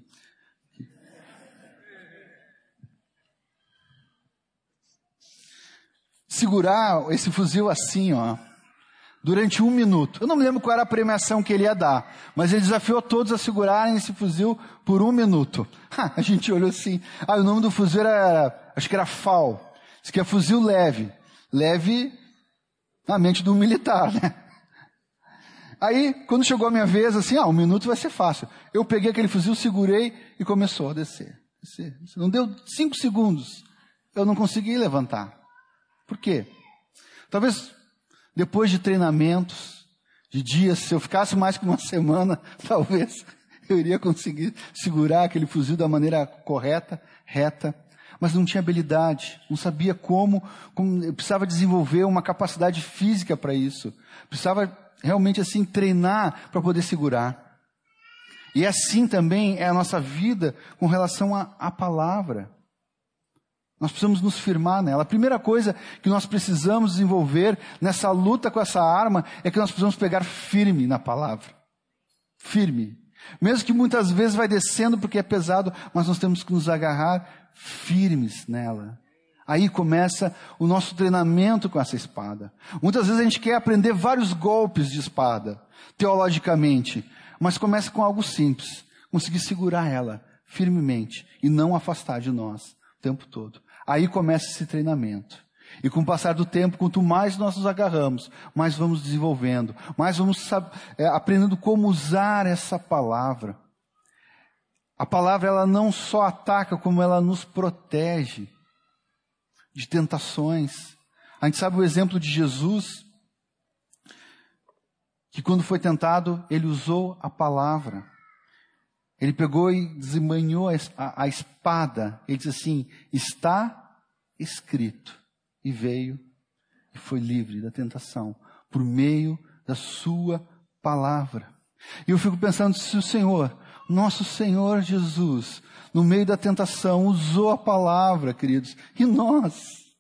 Segurar esse fuzil assim, ó, durante 1 minuto. Eu não me lembro qual era a premiação que ele ia dar, mas ele desafiou todos a segurarem esse fuzil por 1 minuto. A gente olhou assim. O nome do fuzil era, acho que era FAL. Isso aqui é fuzil leve. Leve na mente do militar, né? Aí, quando chegou a minha vez, assim, 1 minuto vai ser fácil. Eu peguei aquele fuzil, segurei e começou a descer. Não deu 5 segundos. Eu não consegui levantar. Por quê? Talvez depois de treinamentos, de dias, se eu ficasse mais que uma semana, talvez eu iria conseguir segurar aquele fuzil da maneira correta, reta, mas não tinha habilidade, não sabia como eu precisava desenvolver uma capacidade física para isso. Precisava realmente assim treinar para poder segurar. E assim também é a nossa vida com relação à palavra. Nós precisamos nos firmar nela. A primeira coisa que nós precisamos desenvolver nessa luta com essa arma é que nós precisamos pegar firme na palavra. Firme. Mesmo que muitas vezes vai descendo porque é pesado, mas nós temos que nos agarrar firmes nela. Aí começa o nosso treinamento com essa espada. Muitas vezes a gente quer aprender vários golpes de espada, teologicamente, mas começa com algo simples. Conseguir segurar ela firmemente e não afastar de nós o tempo todo. Aí começa esse treinamento. E com o passar do tempo, quanto mais nós nos agarramos, mais vamos desenvolvendo, mais vamos aprendendo como usar essa palavra. A palavra, ela não só ataca, como ela nos protege de tentações. A gente sabe o exemplo de Jesus, que quando foi tentado, ele usou a palavra. Ele pegou e desembainhou a espada. Ele disse assim, está escrito. E veio e foi livre da tentação, por meio da sua palavra. E eu fico pensando, se o Senhor, nosso Senhor Jesus, no meio da tentação, usou a palavra, queridos, e nós?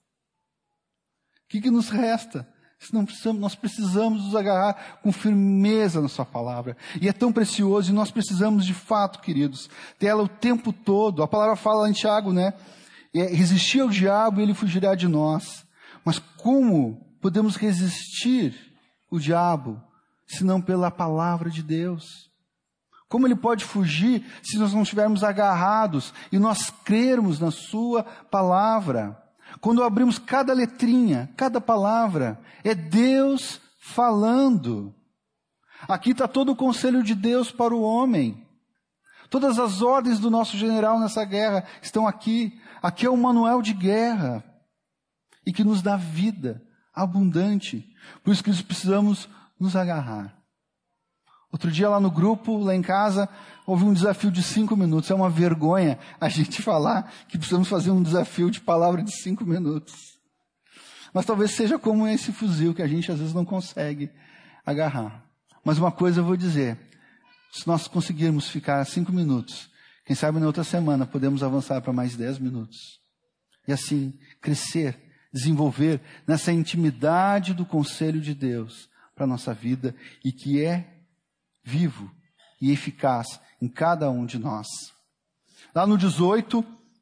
O que nos resta? Nós precisamos nos agarrar com firmeza na sua palavra. E é tão precioso, e nós precisamos de fato, queridos, dela o tempo todo. A palavra fala em Tiago, né? Resistir ao diabo e ele fugirá de nós. Mas como podemos resistir o diabo, se não pela palavra de Deus? Como ele pode fugir se nós não estivermos agarrados e nós crermos na sua palavra? Quando abrimos cada letrinha, cada palavra, é Deus falando. Aqui está todo o conselho de Deus para o homem. Todas as ordens do nosso general nessa guerra estão aqui. Aqui é o manual de guerra. E que nos dá vida abundante. Por isso que nós precisamos nos agarrar. Outro dia lá no grupo, lá em casa, houve um desafio de 5 minutos. É uma vergonha a gente falar que precisamos fazer um desafio de palavra de 5 minutos. Mas talvez seja como esse fuzil que a gente às vezes não consegue agarrar. Mas uma coisa eu vou dizer. Se nós conseguirmos ficar 5 minutos, quem sabe na outra semana podemos avançar para mais 10 minutos. E assim, crescer, desenvolver nessa intimidade do conselho de Deus para a nossa vida e que é vivo e eficaz em cada um de nós. Lá no 18,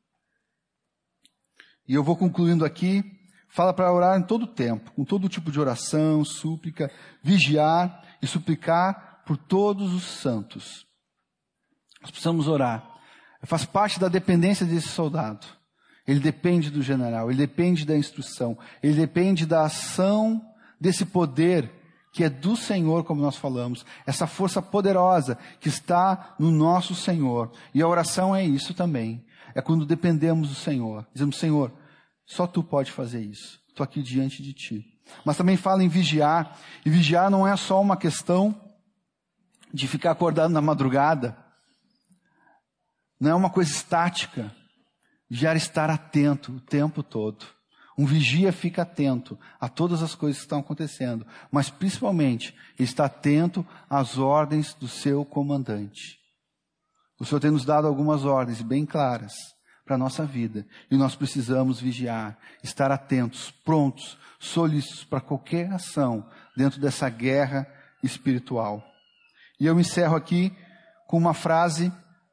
e eu vou concluindo aqui, fala para orar em todo tempo, com todo tipo de oração, súplica, vigiar e suplicar por todos os santos. Nós precisamos orar. Faz parte da dependência desse soldado. Ele depende do general, ele depende da instrução, ele depende da ação desse poder que é do Senhor, como nós falamos, essa força poderosa que está no nosso Senhor. E a oração é isso também. É quando dependemos do Senhor. Dizemos, Senhor, só Tu pode fazer isso. Estou aqui diante de Ti. Mas também fala em vigiar. E vigiar não é só uma questão de ficar acordado na madrugada. Não é uma coisa estática. Vigiar é estar atento o tempo todo. Um vigia fica atento a todas as coisas que estão acontecendo, mas principalmente ele está atento às ordens do seu comandante. O Senhor tem nos dado algumas ordens bem claras para a nossa vida. E nós precisamos vigiar, estar atentos, prontos, solícitos para qualquer ação dentro dessa guerra espiritual. E eu encerro aqui com uma frase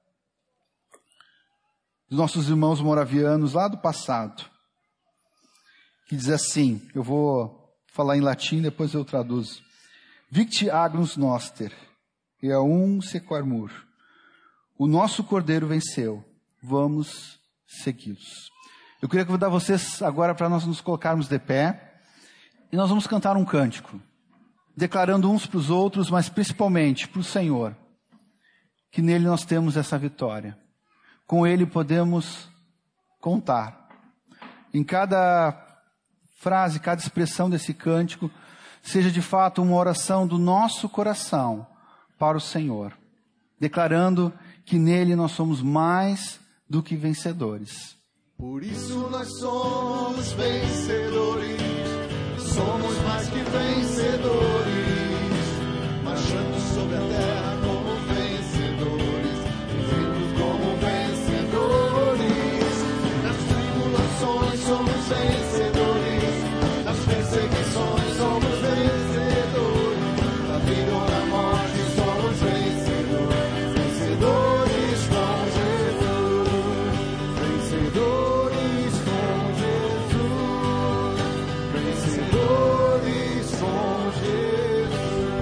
dos nossos irmãos moravianos lá do passado, que diz assim, eu vou falar em latim, depois eu traduzo. Victi agnus noster, eum sequamur. O nosso Cordeiro venceu, vamos segui-los. Eu queria convidar vocês agora para nós nos colocarmos de pé, e nós vamos cantar um cântico, declarando uns para os outros, mas principalmente para o Senhor, que nele nós temos essa vitória. Com ele podemos contar. Em cada frase, cada expressão desse cântico, seja de fato uma oração do nosso coração para o Senhor, declarando que nele nós somos mais do que vencedores. Por isso nós somos vencedores, somos mais que vencedores, marchando sobre a terra como vencedores, vivendo como vencedores, nas tribulações somos vencedores, nas perseguições somos vencedores, na vida ou na morte somos vencedores, vencedores com Jesus, vencedores com Jesus, vencedores com Jesus.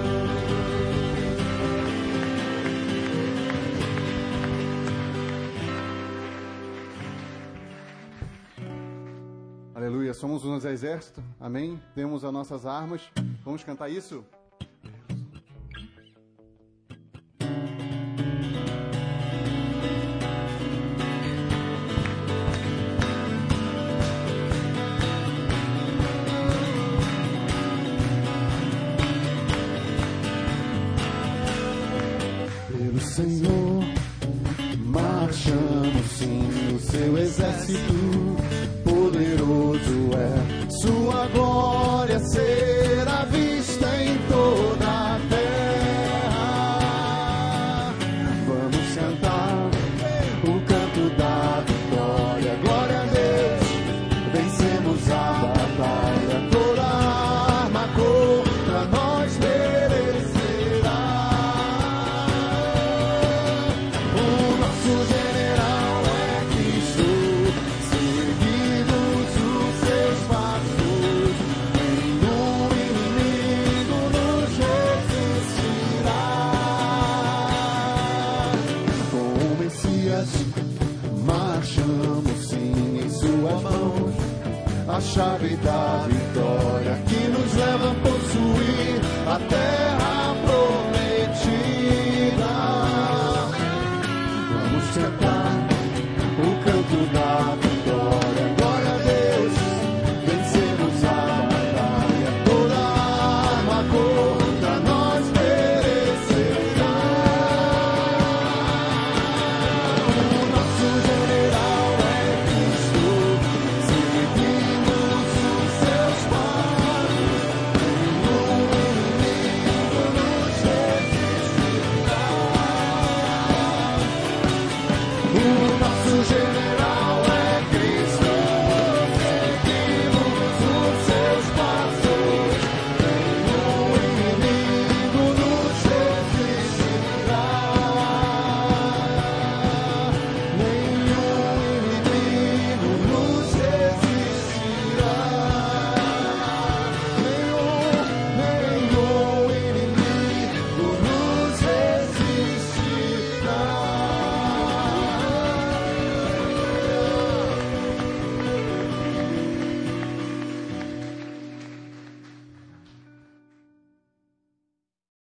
Aleluia, somos um exército, amém? Temos as nossas armas, vamos cantar isso? Pelo Senhor marchamos sim, o seu exército poderoso é, sua glória será vista em toda a terra. Vamos cantar o canto da vitória, glória a Deus, vencemos a batalha, toda arma contra nós perecerá. O nosso general é Cristo, seguimos os seus passos, nenhum inimigo nos resistirá. Com o Messias marchamos sim, em suas mãos a chave da vitória que nos leva